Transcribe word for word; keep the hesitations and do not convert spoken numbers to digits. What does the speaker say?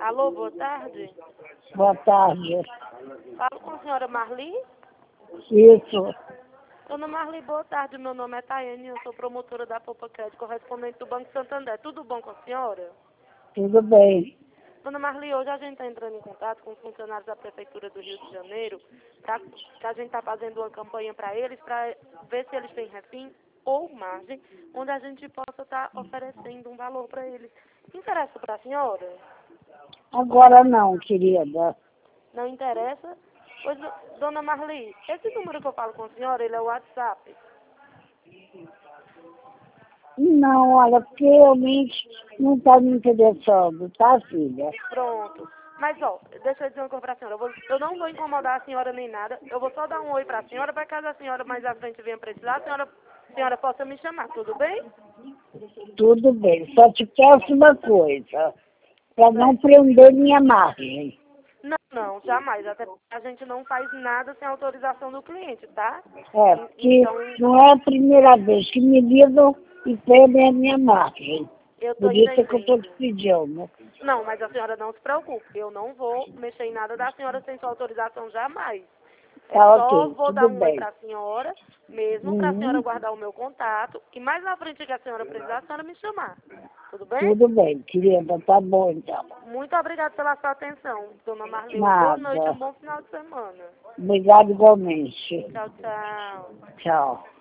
Alô, boa tarde. Boa tarde. Falo com a senhora Marli? Isso. Dona Marli, boa tarde. Meu nome é Tayane, eu sou promotora da Poupa Crédito, correspondente do Banco Santander. Tudo bom com a senhora? Tudo bem. Dona Marli, hoje a gente está entrando em contato com os funcionários da Prefeitura do Rio de Janeiro, pra, que a gente está fazendo uma campanha para eles, para ver se eles têm refim ou margem, onde a gente possa estar tá oferecendo um valor para eles. Interessa para a senhora? Agora não, querida. Não interessa? Pois, dona Marli, esse número que eu falo com a senhora, ele é o WhatsApp. Não, olha, porque realmente não está me interessando, tá, filha? Pronto. Mas, ó, deixa eu dizer uma coisa pra senhora. Eu, vou, eu não vou incomodar a senhora nem nada. Eu vou só dar um oi pra senhora, para caso a senhora mais à frente venha precisar, a senhora, a senhora possa me chamar, tudo bem? Tudo bem. Só te peço uma coisa, para não prender minha margem. Não, não, jamais. Até a gente não faz nada sem autorização do cliente, tá? É, porque Então, não é a primeira vez que me ligam e prendem a minha margem. eu tô Por isso é que eu estou entendendo. te pedindo. Não, mas a senhora não se preocupe. Eu não vou mexer em nada da senhora sem sua autorização jamais. É Tá só ok, vou dar tudo um oi bem. para a senhora, mesmo para a senhora Uhum. guardar o meu contato. E mais na frente que a senhora precisar, a senhora me chamar. Tudo bem? Tudo bem, querida, tá bom então. Muito obrigada pela sua atenção, dona Marli. Uma boa noite e um Nada. bom final de semana. Obrigado igualmente. Tchau, tchau. Tchau.